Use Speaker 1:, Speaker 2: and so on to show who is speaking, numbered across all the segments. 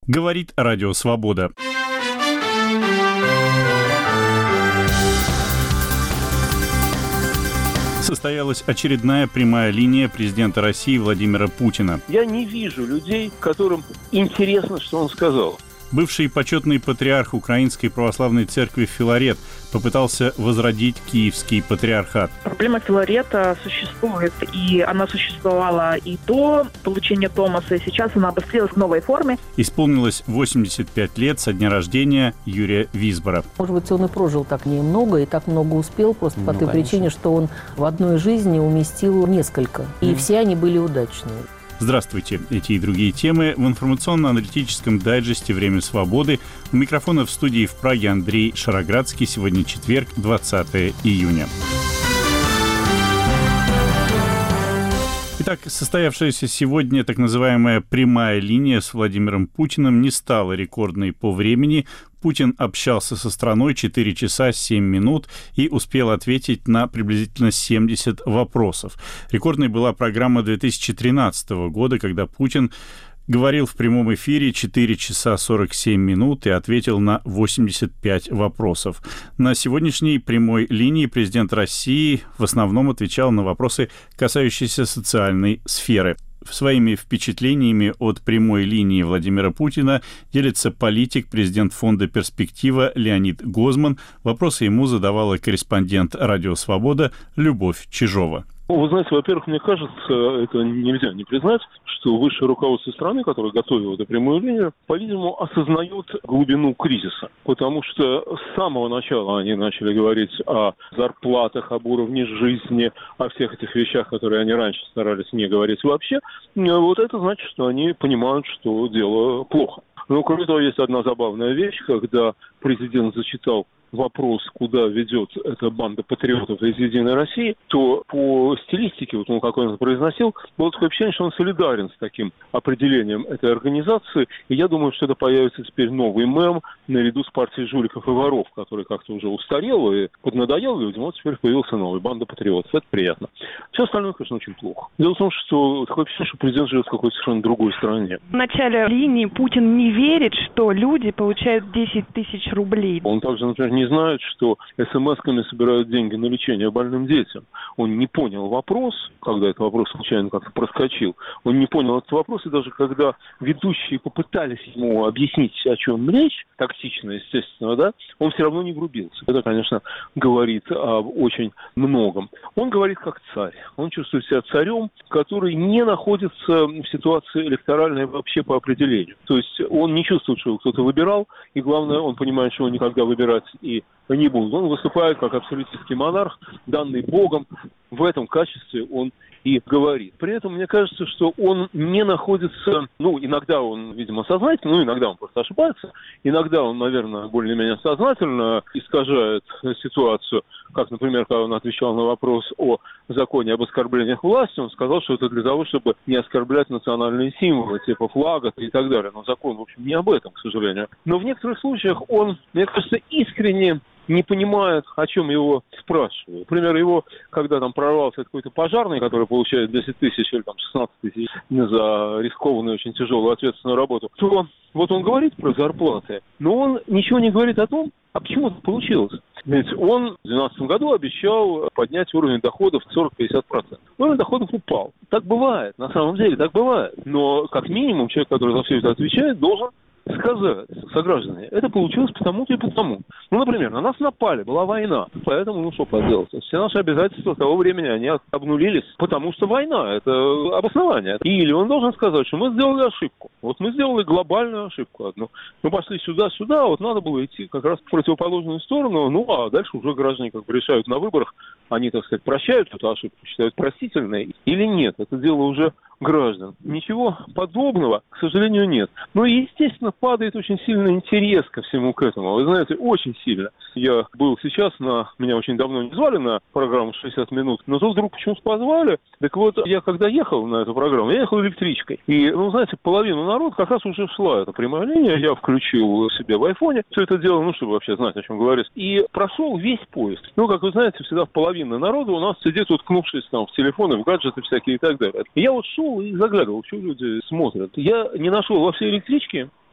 Speaker 1: Говорит Радио Свобода. Состоялась очередная прямая линия президента России Владимира Путина.
Speaker 2: Я не вижу людей, которым интересно, что он сказал.
Speaker 1: Бывший почетный патриарх Украинской православной церкви Филарет попытался возродить Киевский патриархат.
Speaker 3: Проблема Филарета существует, и она существовала и до получения Томаса, и сейчас она обострилась в новой форме.
Speaker 1: Исполнилось 85 лет со дня рождения Юрия Визбора.
Speaker 4: Может быть, он и прожил так немного, и так много успел, просто по той причине, что он в одной жизни уместил несколько. И все они были удачные.
Speaker 1: Здравствуйте. Эти и другие темы в информационно-аналитическом дайджесте «Время свободы». У микрофона в студии в Праге Андрей Шароградский. Сегодня четверг, 20 июня. Итак, состоявшаяся сегодня так называемая прямая линия с Владимиром Путиным не стала рекордной по времени. Путин общался со страной 4 часа 7 минут и успел ответить на приблизительно 70 вопросов. Рекордной была программа 2013 года, когда Путин говорил в прямом эфире 4 часа 47 минут и ответил на 85 вопросов. На сегодняшней прямой линии президент России в основном отвечал на вопросы, касающиеся социальной сферы. Своими впечатлениями от прямой линии Владимира Путина делится политик, президент фонда «Перспектива» Леонид Гозман. Вопросы ему задавала корреспондент «Радио Свобода» Любовь Чижова.
Speaker 2: Вы знаете, во-первых, мне кажется, это нельзя не признать, что высшее руководство страны, которое готовило эту прямую линию, по-видимому, осознает глубину кризиса. Потому что с самого начала они начали говорить о зарплатах, об уровне жизни, о всех этих вещах, которые они раньше старались не говорить вообще. Вот это значит, что они понимают, что дело плохо. Но, кроме того, есть одна забавная вещь, когда президент зачитал вопрос, куда ведет эта банда патриотов из «Единой России», то по стилистике, вот он какой он произносил, было такое ощущение, что он солидарен с таким определением этой организации. И я думаю, что это появится теперь новый мем наряду с партией жуликов и воров, который как-то уже устарел и поднадоел людям. Вот теперь появился новый, банда патриотов. Это приятно. Все остальное, конечно, очень плохо. Дело в том, что такое ощущение, что президент живет в какой-то совершенно другой стране.
Speaker 3: В начале линии Путин не верит, что люди получают 10 тысяч рублей.
Speaker 2: Он также, например, не знает, что СМС-ками собирают деньги на лечение больным детям. Он не понял вопрос, когда этот вопрос случайно как-то проскочил. Он не понял этот вопрос, и даже когда ведущие попытались ему объяснить, о чем речь, тактично, естественно, да, он все равно не врубился. Это, конечно, говорит об очень многом. Он говорит как царь. Он чувствует себя царем, который не находится в ситуации электоральной вообще по определению. То есть он не чувствует, что его кто-то выбирал, и главное, он понимает, что его никогда выбирать и не будут. Он выступает как абсолютистский монарх, данный Богом. В этом качестве он и говорит. При этом мне кажется, что он не находится, иногда он, видимо, сознательно, иногда он просто ошибается, иногда он, наверное, более-менее сознательно искажает ситуацию, как, например, когда он отвечал на вопрос о законе об оскорблениях власти, он сказал, что это для того, чтобы не оскорблять национальные символы, типа флага и так далее. Но закон, в общем, не об этом, к сожалению. Но в некоторых случаях он, мне кажется, искренне не понимает, о чем его спрашивают. Например, его, когда там прорвался какой-то пожарный, который получает 10 тысяч или 16 тысяч за рискованную, очень тяжелую, ответственную работу, то вот он говорит про зарплаты, но он ничего не говорит о том, а почему это получилось. Ведь он в 2012 году обещал поднять уровень доходов 40-50%. Уровень доходов упал. Так бывает, на самом деле, так бывает. Но, как минимум, человек, который за все это отвечает, должен сказать, сограждане, это получилось потому-то и потому. Например, на нас напали, была война, поэтому, что поделать. Все наши обязательства того времени, они обнулились, потому что война, это обоснование. Или он должен сказать, что мы сделали ошибку. Вот мы сделали глобальную ошибку одну. Мы пошли сюда, вот надо было идти как раз в противоположную сторону, а дальше уже граждане как бы решают на выборах, они, так сказать, прощают эту ошибку, считают простительной или нет. Это дело уже граждан. Ничего подобного, к сожалению, нет. Но, естественно, падает очень сильный интерес ко всему к этому. Вы знаете, очень сильно. Я был сейчас меня очень давно не звали на программу «60 минут», но тут вдруг почему-то позвали. Так вот, я когда ехал на эту программу, я ехал электричкой. И, знаете, половину народа как раз уже шла эта прямая линия. Я включил себе в айфоне все это дело, чтобы вообще знать, о чем говорить. И прошел весь поезд. Как вы знаете, всегда половина народа у нас сидит, уткнувшись там в телефоны, в гаджеты всякие и так далее. И я вот шел и заглядывал, что люди смотрят. Я не нашел во всей электричке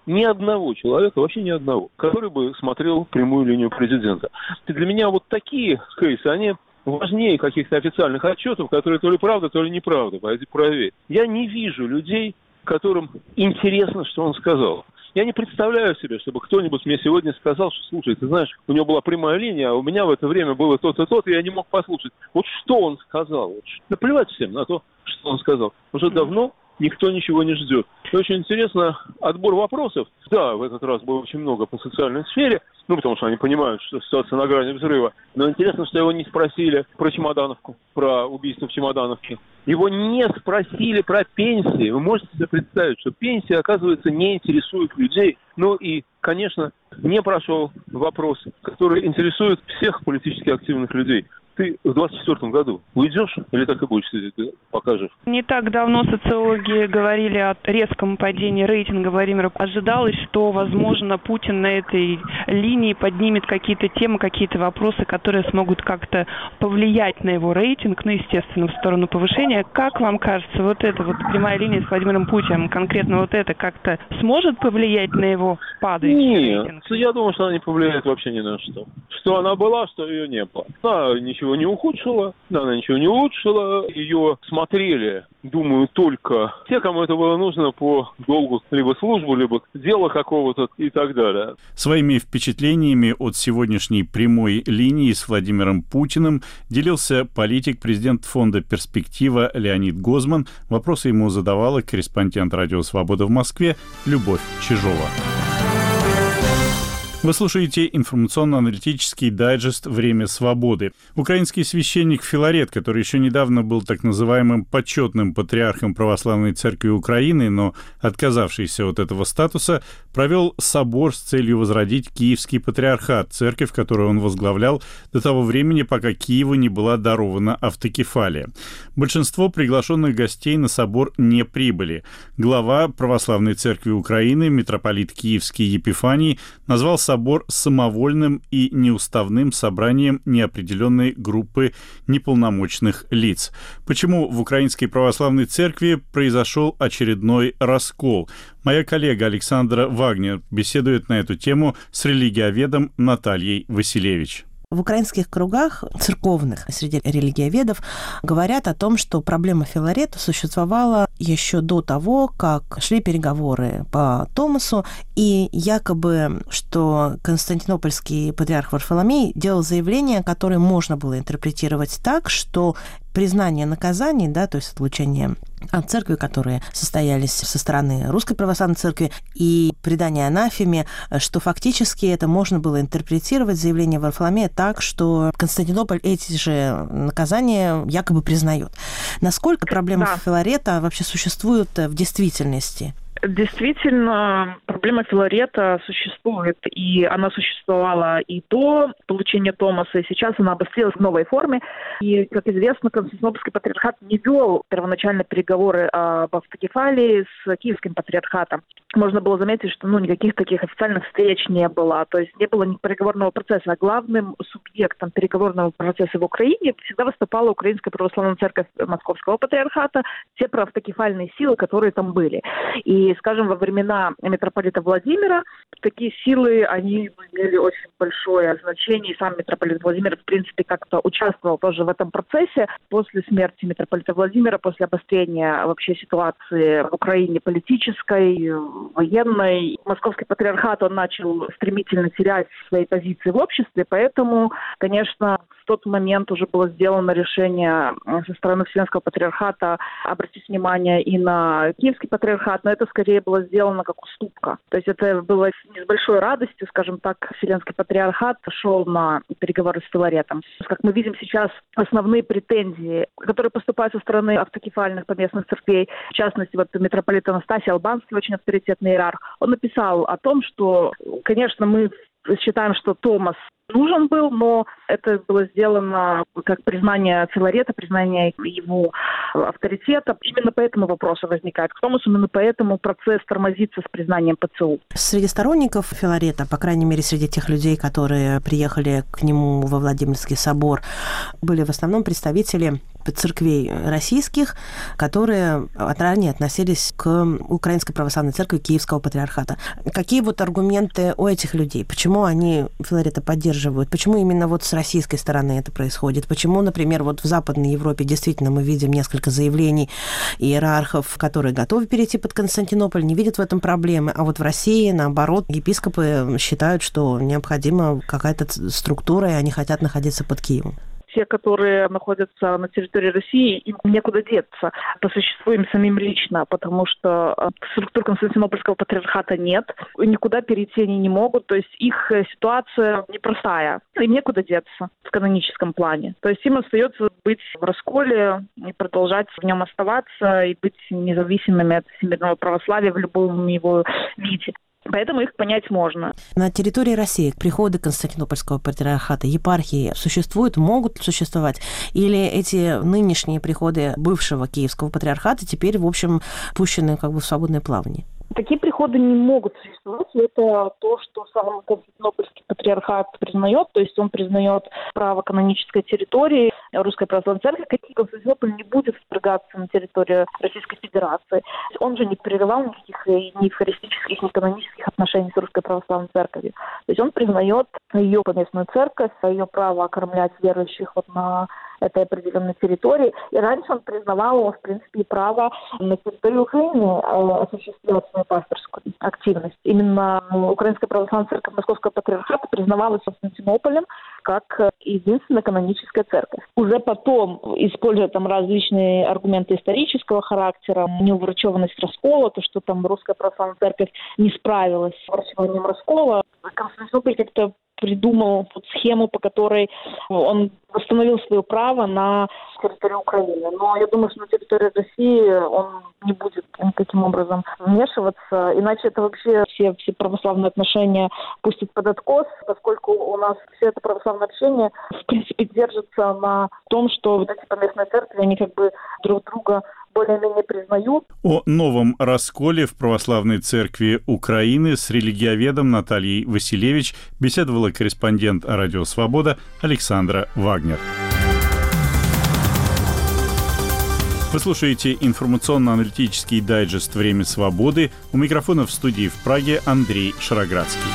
Speaker 2: ни одного человека, вообще ни одного, который бы смотрел прямую линию президента. И для меня вот такие кейсы, они важнее каких-то официальных отчетов, которые то ли правда, то ли неправда. Пойди проверь. Я не вижу людей, которым интересно, что он сказал. Я не представляю себе, чтобы кто-нибудь мне сегодня сказал, что, слушай, ты знаешь, у него была прямая линия, а у меня в это время было то-то, то-то, и я не мог послушать. Вот что он сказал? Вот, наплевать всем на то, что он сказал. Уже давно никто ничего не ждет. И очень интересно, отбор вопросов. Да, в этот раз было очень много по социальной сфере, потому что они понимают, что ситуация на грани взрыва. Но интересно, что его не спросили про Чемодановку, про убийство в Чемодановке. Его не спросили про пенсии. Вы можете себе представить, что пенсии, оказывается, не интересуют людей. Ну и, конечно, не прошел вопрос, который интересует всех политически активных людей. Ты в 24 году уйдешь или так и будешь сидеть, пока жив?
Speaker 5: Не так давно социологи говорили о резком падении рейтинга Владимира. Ожидалось, что, возможно, Путин на этой линии поднимет какие-то темы, какие-то вопросы, которые смогут как-то повлиять на его рейтинг, естественно, в сторону повышения. Как вам кажется, вот эта вот прямая линия с Владимиром Путиным, конкретно вот это как-то сможет повлиять на его падающий рейтинг?
Speaker 2: Нет, я думаю, что она не повлияет вообще ни на что. Что она была, что ее не было. Она ничего не ухудшила, она ничего не улучшила. Ее смотрели, думаю, только те, кому это было нужно по долгу либо службу, либо дело какого-то и так далее.
Speaker 1: Своими впечатлениями от сегодняшней прямой линии с Владимиром Путиным делился политик, президент фонда «Перспектива» Леонид Гозман. Вопросы ему задавала корреспондент «Радио Свобода» в Москве Любовь Чижова. Вы слушаете информационно-аналитический дайджест «Время свободы». Украинский священник Филарет, который еще недавно был так называемым почетным патриархом Православной Церкви Украины, но отказавшийся от этого статуса, провел собор с целью возродить Киевский патриархат, церковь, которую он возглавлял до того времени, пока Киеву не была дарована автокефалия. Большинство приглашенных гостей на собор не прибыли. Глава Православной Церкви Украины, митрополит Киевский Епифаний, назвал собор самовольным и неуставным собранием неопределенной группы неполномочных лиц. Почему в Украинской Православной Церкви произошел очередной раскол? Моя коллега Александра Вагнер беседует на эту тему с религиоведом Натальей Василевич.
Speaker 6: В украинских кругах церковных среди религиоведов говорят о том, что проблема Филарета существовала еще до того, как шли переговоры по Томасу, и якобы, что константинопольский патриарх Варфоломей делал заявление, которое можно было интерпретировать так, что признание наказаний, то есть отлучение от церкви, которые состоялись со стороны Русской Православной Церкви, и предание анафеме, что фактически это можно было интерпретировать заявление Варфоломея так, что Константинополь эти же наказания якобы признает. Насколько проблема Филарета вообще существует в действительности?
Speaker 3: Действительно, проблема Филарета существует, и она существовала и до получения Томаса, и сейчас она обострилась в новой форме. И, как известно, Константинопольский патриархат не вел первоначально переговоры об автокефалии с Киевским патриархатом. Можно было заметить, что никаких таких официальных встреч не было, то есть не было ни переговорного процесса. А главным субъектом переговорного процесса в Украине всегда выступала Украинская Православная Церковь Московского патриархата, те проавтокефальные силы, которые там были. И, скажем, во времена митрополита Владимира такие силы, они имели очень большое значение, и сам митрополит Владимир, в принципе, как-то участвовал тоже в этом процессе. После смерти митрополита Владимира, после обострения вообще ситуации в Украине политической, военной, Московский патриархат, он начал стремительно терять свои позиции в обществе, поэтому, конечно, в тот момент уже было сделано решение со стороны Вселенского патриархата обратить внимание и на Киевский патриархат, но это скорее было сделано как уступка. То есть это было не с большой радостью, скажем так, Вселенский патриархат шел на переговоры с Филаретом. Как мы видим сейчас, основные претензии, которые поступают со стороны автокефальных поместных церквей, в частности, митрополит Анастасий Албанский, очень авторитетный иерарх, он написал о том, что, конечно, мы считаем, что Томас нужен был, но это было сделано как признание Филарета, признание его авторитета. Именно поэтому вопросы возникают к Томасу, именно поэтому процесс тормозится с признанием ПЦУ.
Speaker 6: Среди сторонников Филарета, по крайней мере, среди тех людей, которые приехали к нему во Владимирский собор, были в основном представители церквей российских, которые ранее относились к Украинской православной церкви Киевского патриархата. Какие вот аргументы у этих людей? Почему они Филарета поддерживают? Почему именно вот с российской стороны это происходит? Почему, например, вот в Западной Европе действительно мы видим несколько заявлений иерархов, которые готовы перейти под Константинополь, не видят в этом проблемы, а вот в России, наоборот, епископы считают, что необходима какая-то структура, и они хотят находиться под Киевом.
Speaker 3: Те, которые находятся на территории России, им некуда деться по существу им самим лично, потому что структур Константинопольского патриархата нет, никуда перейти они не могут, то есть их ситуация непростая, им некуда деться в каноническом плане. То есть им остается быть в расколе и продолжать в нем оставаться и быть независимыми от всемирного православия в любом его виде. Поэтому их понять можно.
Speaker 6: На территории России приходы Константинопольского патриархата, епархии существуют, могут существовать? Или эти нынешние приходы бывшего Киевского патриархата теперь, в общем, пущены как бы в свободное плавание?
Speaker 3: Такие приходы не могут существовать. Это то, что сам Константинопольский патриархат признает. То есть он признает право канонической территории Русской Православной Церкви. Константинополь не будет вторгаться на территорию Российской Федерации. Он же не прерывал никаких ни евхаристических, ни канонических отношений с Русской Православной Церковью. То есть он признает ее поместную церковь, ее право окормлять верующих вот на этой определенной территории. И раньше он признавал, в принципе, и право на территории Украины осуществлять свою пасторскую активность. Именно Украинская православная церковь Московского патриархата признавалась Константинополем как единственная каноническая церковь. Уже потом, используя там различные аргументы исторического характера, неуврачеванность раскола, то, что там Русская православная церковь не справилась с врачеванием раскола, Константинополь как-то придумал схему, по которой он восстановил свое право на территорию Украины. Но я думаю, что на территории России он не будет никаким образом вмешиваться, иначе это вообще все православные отношения пустит под откос, поскольку у нас все это православное общение в принципе держится на том, что вот эти поместные церкви, они как бы друг друга более-менее признают.
Speaker 1: О новом расколе в Православной Церкви Украины с религиоведом Натальей Василевич беседовала корреспондент «Радио Свобода» Александра Вагнер. Вы слушаете информационно-аналитический дайджест «Время свободы». У микрофона в студии в Праге Андрей Шароградский.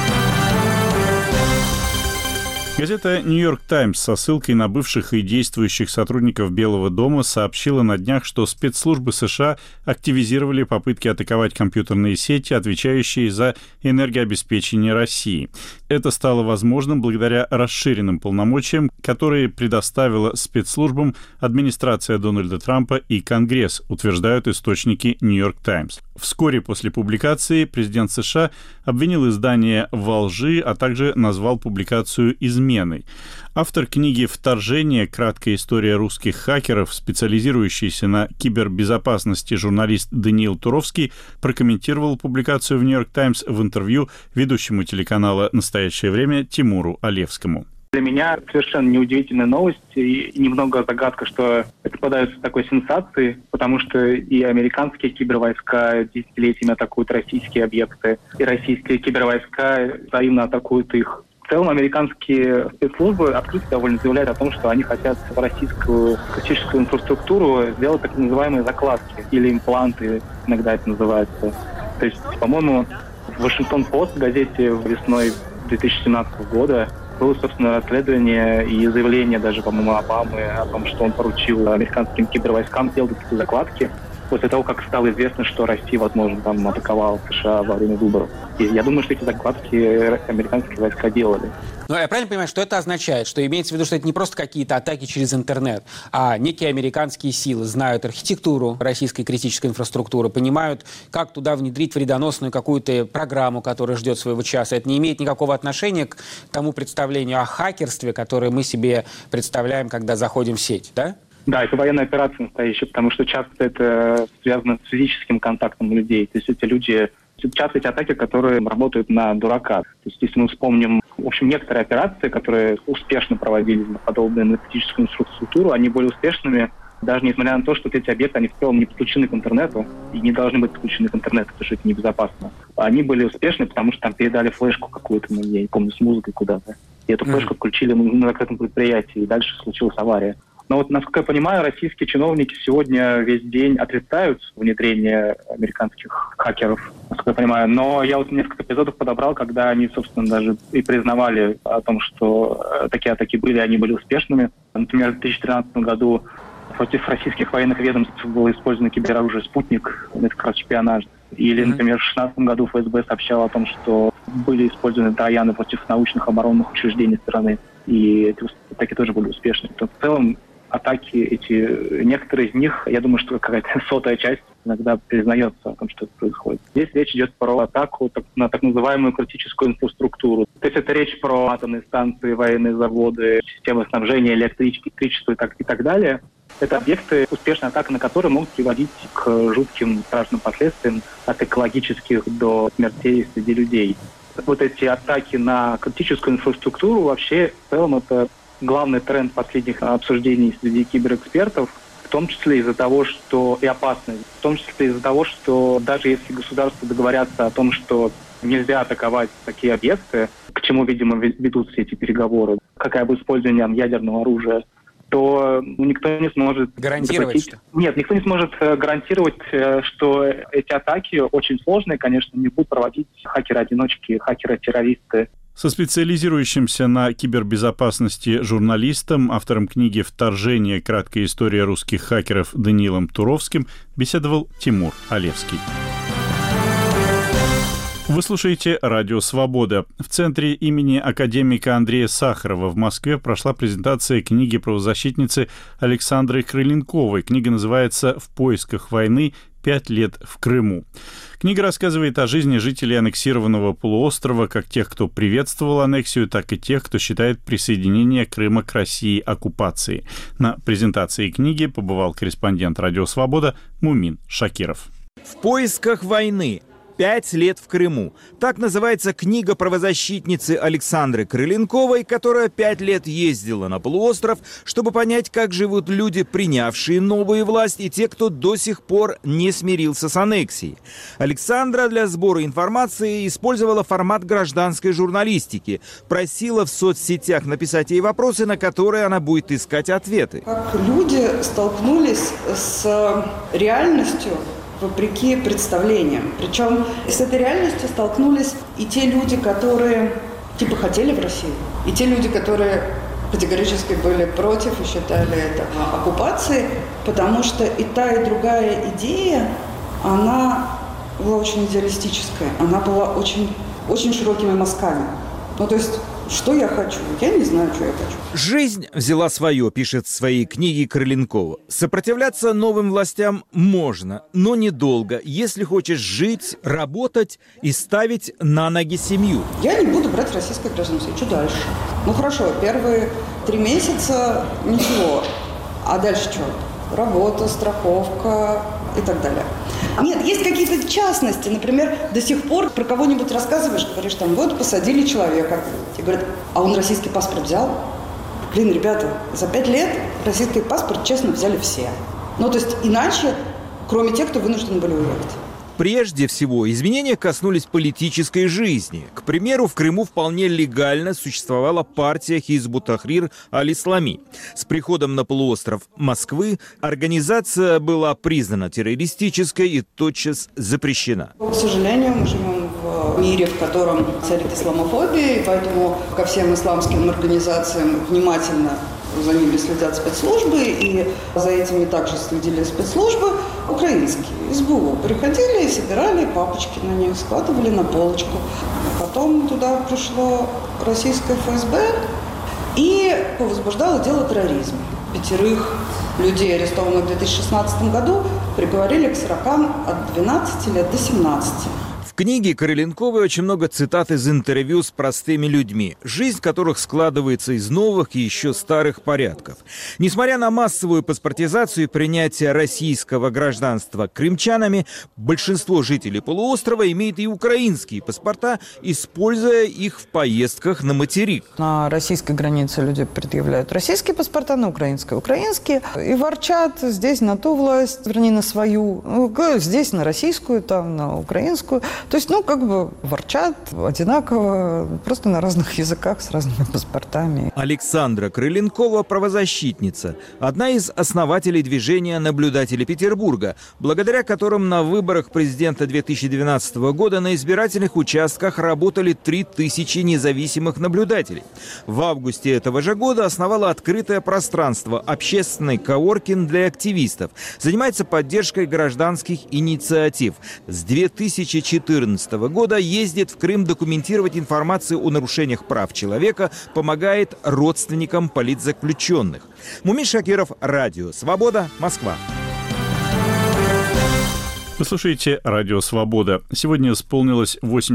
Speaker 1: Газета «Нью-Йорк Таймс» со ссылкой на бывших и действующих сотрудников Белого дома сообщила на днях, что спецслужбы США активизировали попытки атаковать компьютерные сети, отвечающие за энергообеспечение России. Это стало возможным благодаря расширенным полномочиям, которые предоставила спецслужбам администрация Дональда Трампа и Конгресс, утверждают источники «Нью-Йорк Таймс». Вскоре после публикации президент США обвинил издание во лжи, а также назвал публикацию изменой. Автор книги «Вторжение. Краткая история русских хакеров», специализирующийся на кибербезопасности журналист Даниил Туровский, прокомментировал публикацию в «Нью-Йорк Таймс» в интервью ведущему телеканала «Настоящее время» Тимуру Алевскому.
Speaker 7: Для меня совершенно неудивительная новость и немного загадка, что это подается такой сенсацией, потому что и американские кибервойска десятилетиями атакуют российские объекты, и российские кибервойска взаимно атакуют их. В целом американские спецслужбы открыто довольно заявляют о том, что они хотят в российскую критическую инфраструктуру сделать так называемые закладки или импланты, иногда это называется. То есть, по-моему, в Вашингтон-Пост газете весной 2017 года было, собственно, расследование и заявление даже, по-моему, Обамы о том, что он поручил американским кибервойскам сделать такие закладки после того, как стало известно, что Россия, возможно, там атаковала США во время выборов. И я думаю, что эти закладки американские войска делали.
Speaker 8: Но я правильно понимаю, что это означает? Что имеется в виду, что это не просто какие-то атаки через интернет, а некие американские силы знают архитектуру российской критической инфраструктуры, понимают, как туда внедрить вредоносную какую-то программу, которая ждет своего часа. Это не имеет никакого отношения к тому представлению о хакерстве, которое мы себе представляем, когда заходим в сеть, да?
Speaker 7: Да, это военная операция настоящая, потому что часто это связано с физическим контактом людей. То есть эти люди, часто эти атаки, которые работают на дурака. То есть если мы вспомним, в общем, некоторые операции, которые успешно проводились на подобную аналитическую инфраструктуру, они были успешными, даже несмотря на то, что эти объекты, они в целом не подключены к интернету и не должны быть подключены к интернету, потому что это небезопасно. Они были успешны, потому что там передали флешку какую-то, я не помню, с музыкой куда-то. И эту флешку включили на закрытом предприятии, и дальше случилась авария. Но вот, насколько я понимаю, российские чиновники сегодня весь день отрицают внедрение американских хакеров, насколько я понимаю. Но я вот несколько эпизодов подобрал, когда они, собственно, даже и признавали о том, что такие атаки были, они были успешными. Например, в 2013 году против российских военных ведомств было использовано кибероружие «Спутник», это как раз шпионаж. Или, например, в 2016 году ФСБ сообщало о том, что были использованы трояны против научных оборонных учреждений страны. И эти атаки тоже были успешны. То в целом атаки эти, некоторые из них, я думаю, что какая-то 100-я часть иногда признается о том, что это происходит. Здесь речь идет про атаку на так называемую критическую инфраструктуру. То есть это речь про атомные станции, военные заводы, системы снабжения, электричества и так далее. Это объекты, успешная атака на которые могут приводить к жутким страшным последствиям, от экологических до смертей среди людей. Вот эти атаки на критическую инфраструктуру вообще в целом это главный тренд последних обсуждений среди киберэкспертов, в том числе из-за того, что и опасность, в том числе из-за того, что даже если государства договорятся о том, что нельзя атаковать такие объекты, к чему, видимо, ведут все эти переговоры, как и об использовании ядерного оружия, то никто не сможет
Speaker 8: гарантировать, что?
Speaker 7: Нет, никто не сможет гарантировать, что эти атаки очень сложные, конечно, не будут проводить хакеры-одиночки, хакеры-террористы.
Speaker 1: Со специализирующимся на кибербезопасности журналистом, автором книги «Вторжение. Краткая история русских хакеров» Даниилом Туровским беседовал Тимур Олевский. Вы слушаете «Радио Свобода». В центре имени академика Андрея Сахарова в Москве прошла презентация книги правозащитницы Александры Крыленковой. Книга называется «В поисках войны. 5 лет в Крыму». Книга рассказывает о жизни жителей аннексированного полуострова, как тех, кто приветствовал аннексию, так и тех, кто считает присоединение Крыма к России оккупацией. На презентации книги побывал корреспондент «Радио Свобода» Мумин Шакиров.
Speaker 9: «В поисках войны. 5 лет в Крыму». Так называется книга правозащитницы Александры Крыленковой, которая 5 лет ездила на полуостров, чтобы понять, как живут люди, принявшие новую власть, и те, кто до сих пор не смирился с аннексией. Александра для сбора информации использовала формат гражданской журналистики, просила в соцсетях написать ей вопросы, на которые она будет искать ответы.
Speaker 10: Как люди столкнулись с реальностью, вопреки представлениям. Причем с этой реальностью столкнулись и те люди, которые хотели в Россию, и те люди, которые категорически были против и считали это оккупацией, потому что и та, и другая идея, она была очень идеалистическая, она была очень, очень широкими мазками. То есть, что я хочу? Я не знаю, что я хочу.
Speaker 9: Жизнь взяла свое, пишет в своей книге Крыленкова. Сопротивляться новым властям можно, но недолго, если хочешь жить, работать и ставить на ноги семью.
Speaker 10: Я не буду брать российское гражданство. Что дальше? Хорошо, первые 3 месяца ничего. А дальше что? Работа, страховка и так далее. Нет, есть какие-то частности. Например, до сих пор про кого-нибудь рассказываешь, говоришь, вот посадили человека. Тебе говорят, а он российский паспорт взял? Ребята, за 5 лет российский паспорт, честно, взяли все. То есть иначе, кроме тех, кто вынуждены были уехать.
Speaker 9: Прежде всего, изменения коснулись политической жизни. К примеру, в Крыму вполне легально существовала партия Хизб ут-Тахрир аль-Ислами. С приходом на полуостров Москвы организация была признана террористической и тотчас запрещена.
Speaker 10: К сожалению, мы живем в мире, в котором царит исламофобия, и поэтому ко всем исламским организациям внимательно за ними следят спецслужбы, и за этими также следили спецслужбы украинские. СБУ приходили и собирали папочки на них, складывали на полочку. Потом туда пришло российское ФСБ и возбуждало дело терроризма. 5 людей, арестованных в 2016 году, приговорили к срокам от 12 лет до 17.
Speaker 9: В книге Крыленковой очень много цитат из интервью с простыми людьми, жизнь которых складывается из новых и еще старых порядков. Несмотря на массовую паспортизацию и принятие российского гражданства крымчанами, большинство жителей полуострова имеет и украинские паспорта, используя их в поездках на материк.
Speaker 11: На российской границе люди предъявляют российские паспорта, на украинской – украинские, и ворчат здесь на ту власть, вернее, на свою, здесь на российскую, там на украинскую. То есть, ворчат одинаково, просто на разных языках, с разными паспортами.
Speaker 9: Александра Крыленкова – правозащитница, одна из основателей движения «Наблюдатели Петербурга», благодаря которым на выборах президента 2012 года на избирательных участках работали 3000 независимых наблюдателей. В августе этого же года основала открытое пространство «Общественный коворкинг для активистов». Занимается поддержкой гражданских инициатив. С 2014 года ездит в Крым документировать информацию о нарушениях прав человека, помогает родственникам политзаключенных. Мумин Шакиров, Радио Свобода, Москва.
Speaker 1: Вы слушаете «Радио Свобода». Сегодня исполнилось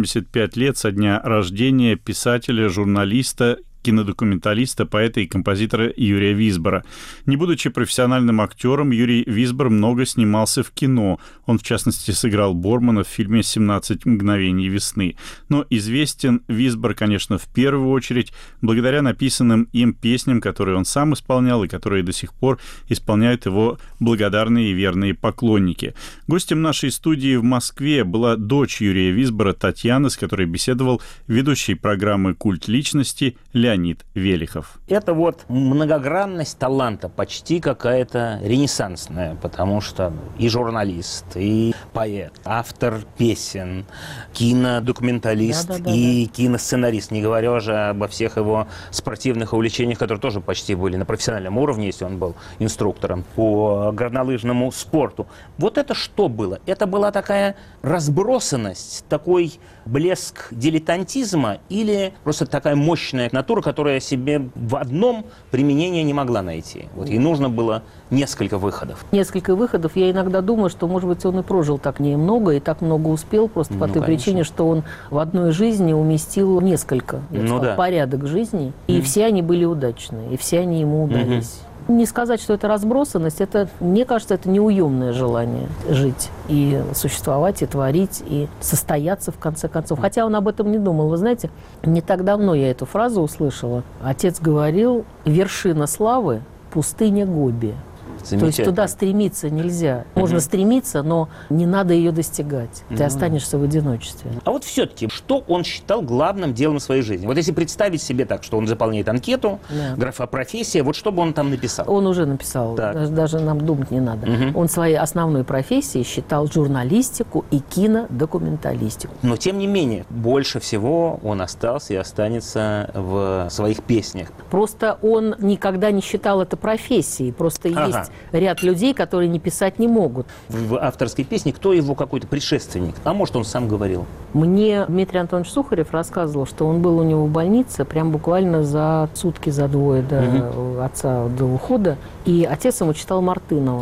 Speaker 1: 85 лет со дня рождения писателя, журналиста, кинодокументалиста, поэта и композитора Юрия Висбора. Не будучи профессиональным актером, Юрий Висбор много снимался в кино. Он, в частности, сыграл Бормана в фильме «17 мгновений весны». Но известен Висбор, конечно, в первую очередь благодаря написанным им песням, которые он сам исполнял и которые до сих пор исполняют его благодарные и верные поклонники. Гостем нашей студии в Москве была дочь Юрия Висбора Татьяна, с которой беседовал ведущий программы «Культ личности» Леонид Велихов.
Speaker 12: Это многогранность таланта почти какая-то ренессансная, потому что и журналист, и поэт, автор песен, кинодокументалист и киносценарист, не говоря уже обо всех его спортивных увлечениях, которые тоже почти были на профессиональном уровне, если он был инструктором по горнолыжному спорту. Вот это что было? Это была такая разбросанность, такой блеск дилетантизма или просто такая мощная натура, которая себе в одном применении не могла найти. Ей нужно было несколько выходов.
Speaker 4: Несколько выходов. Я иногда думаю, что, может быть, он и прожил так немного и так много успел, просто по той причине, что он в одной жизни уместил несколько, порядок жизни, и все они были удачные, и все они ему удались. Не сказать, что это разбросанность, мне кажется, это неуемное желание жить и существовать, и творить, и состояться, в конце концов. Хотя он об этом не думал. Вы знаете, не так давно я эту фразу услышала. Отец говорил: «Вершина славы – пустыня Гоби». То есть туда стремиться нельзя. Можно стремиться, но не надо ее достигать. Ты останешься в одиночестве.
Speaker 12: А вот все-таки, что он считал главным делом своей жизни? Вот если представить себе так, что он заполняет анкету, графа профессия, вот что бы он там написал?
Speaker 4: Он уже написал. Даже нам думать не надо. Он своей основной профессией считал журналистику и кинодокументалистику.
Speaker 12: Но, тем не менее, больше всего он остался и останется в своих песнях.
Speaker 4: Просто он никогда не считал это профессией. Просто есть ряд людей, которые не писать не могут.
Speaker 12: В авторской песне кто его какой-то предшественник? А может, он сам говорил?
Speaker 4: Мне Дмитрий Антонович Сухарев рассказывал, что он был у него в больнице прям буквально за сутки, за двое до отца, до ухода. И отец ему читал Мартынова.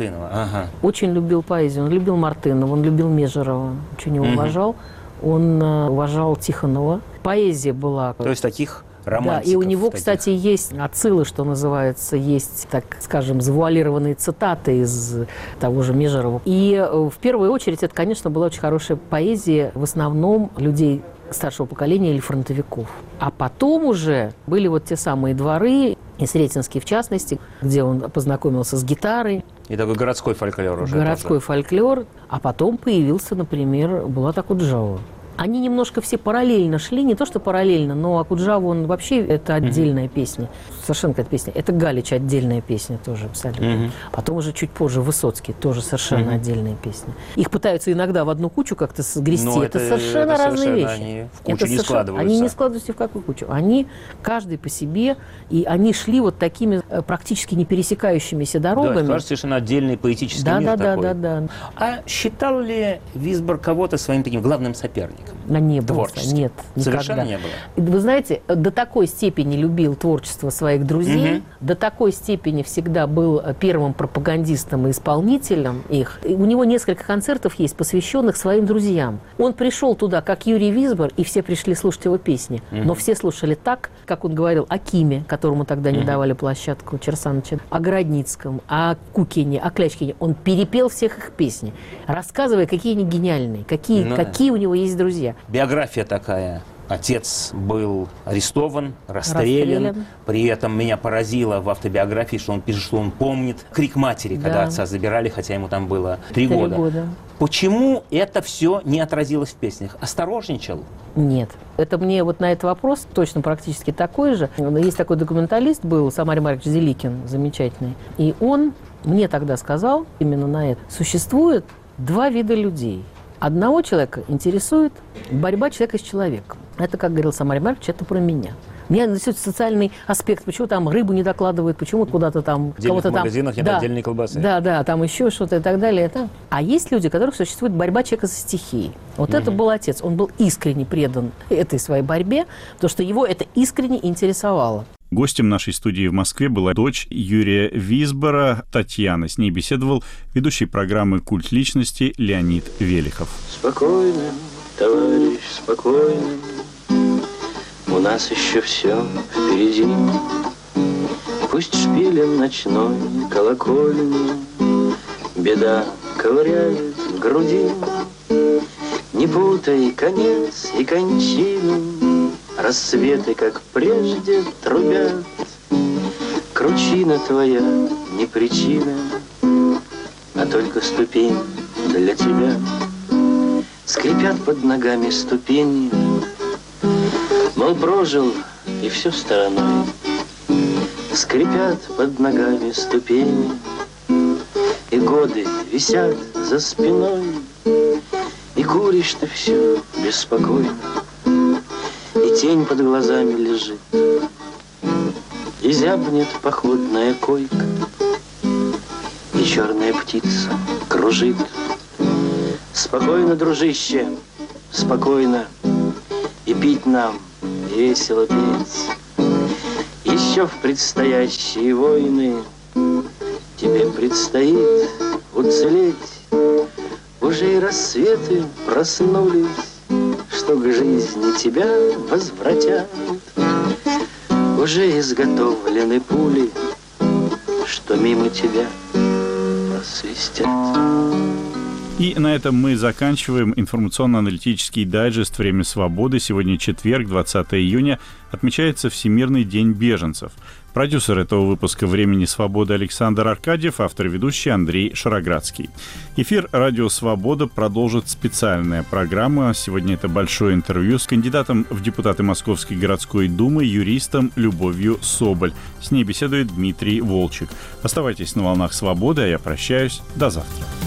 Speaker 4: Очень любил поэзию. Он любил Мартынова, он любил Межерова. Очень его уважал. Он уважал Тихонова. Поэзия была...
Speaker 12: То есть таких...
Speaker 4: Да, и у него, кстати, есть отсылы, что называется, есть, так скажем, завуалированные цитаты из того же Межерова. И в первую очередь это, конечно, была очень хорошая поэзия, в основном людей старшего поколения или фронтовиков. А потом уже были те самые дворы, и Сретенский в частности, где он познакомился с гитарой.
Speaker 12: И такой городской фольклор уже.
Speaker 4: Городской фольклор. А потом появился, например, Булат Акуджава. Они немножко все параллельно шли, не то что параллельно, но Акуджава, он вообще, это отдельная песня. Совершенно какая-то песня. Это Галич отдельная песня тоже абсолютно. Потом уже чуть позже Высоцкий, тоже совершенно отдельная песня. Их пытаются иногда в одну кучу как-то сгрести. Это совершенно разные вещи.
Speaker 12: Они в кучу не складываются.
Speaker 4: Они не складываются ни в какую кучу. Они, каждый по себе, и они шли такими практически не пересекающимися дорогами.
Speaker 12: Да, кажется, совершенно отдельный поэтический мир такой.
Speaker 4: Да.
Speaker 12: А считал ли Висбор кого-то своим таким главным соперником?
Speaker 4: Не было. Нет,
Speaker 12: совершенно
Speaker 4: никогда.
Speaker 12: не было.
Speaker 4: Вы знаете, до такой степени любил творчество своих друзей, до такой степени всегда был первым пропагандистом и исполнителем их. И у него несколько концертов есть, посвященных своим друзьям. Он пришел туда, как Юрий Висбор, и все пришли слушать его песни. Но все слушали так, как он говорил о Киме, которому тогда не давали площадку, Черсановича, о Городницком, о Кукине, о Клячкине. Он перепел всех их песни, рассказывая, какие они гениальные, какие у него есть друзья.
Speaker 12: Биография такая. Отец был арестован, расстрелян. При этом меня поразило в автобиографии, что он пишет, что он помнит крик матери, когда отца забирали, хотя ему там было 3 года. Почему это все не отразилось в песнях? Осторожничал?
Speaker 4: Нет. Это мне вот на этот вопрос точно практически такой же. Есть такой документалист был, Самарий Маркович Зеликин, замечательный. И он мне тогда сказал именно на это. Существует 2 вида людей. Одного человека интересует борьба человека с человеком. Это, как говорил Самарий Маркович, это про меня. Меня интересует социальный аспект, почему там рыбу не докладывают, почему куда-то там...
Speaker 12: В отдельных магазинах нет отдельной колбасы.
Speaker 4: Да, там еще что-то и так далее. А есть люди, у которых существует борьба человека со стихией. Вот это был отец. Он был искренне предан этой своей борьбе, потому что его это искренне интересовало.
Speaker 1: Гостем нашей студии в Москве была дочь Юрия Висбора, Татьяна. С ней беседовал ведущий программы «Культ личности» Леонид Велихов.
Speaker 13: Спокойно, товарищ, спокойно. У нас еще все впереди. Пусть шпилем ночной колокольни беда ковыряет в груди. Не путай конец и кончину, рассветы, как прежде, трубят. Кручина твоя не причина, а только ступень для тебя. Скрипят под ногами ступени, мол, прожил и все стороной. Скрипят под ногами ступени, и годы висят за спиной. И куришь ты все беспокойно, и тень под глазами лежит, и зябнет походная койка, и черная птица кружит. Спокойно, дружище, спокойно, и пить нам, и весело петь. Еще в предстоящие войны тебе предстоит уцелеть. Уже и рассветы проснулись, что к жизни тебя возвратят. Уже изготовлены пули, что мимо тебя просвистят.
Speaker 1: И на этом мы заканчиваем информационно-аналитический дайджест «Время свободы». Сегодня четверг, 20 июня, отмечается Всемирный день беженцев. Продюсер этого выпуска «Времени свободы» Александр Аркадьев, автор и ведущий Андрей Шароградский. Эфир «Радио Свобода» продолжит специальная программа. Сегодня это большое интервью с кандидатом в депутаты Московской городской думы, юристом Любовью Соболь. С ней беседует Дмитрий Волчек. Оставайтесь на волнах свободы, а я прощаюсь. До завтра.